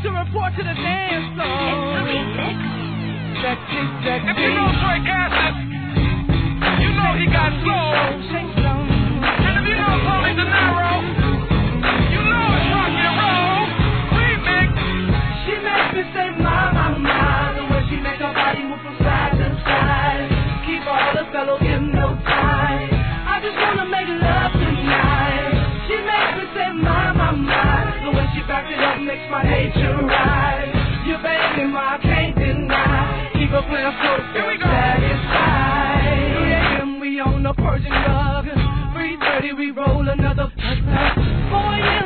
to report to the dance floor. It's the remix. If you know Troy Cassidy, you know he got soul. And if you know Tony De Niro, you know it's rock and roll. Remix. She makes me say, my, the way she makes her body move from side to side. Keep all the fellows hypnotized. I just wanna make love tonight. She makes me say, my, the way she backs it up makes my nature rise. You baby, I can't deny. Keep her playing so satisfied. 3 a.m. we on the Persian rug. 3:30 we roll another. 4 a.m.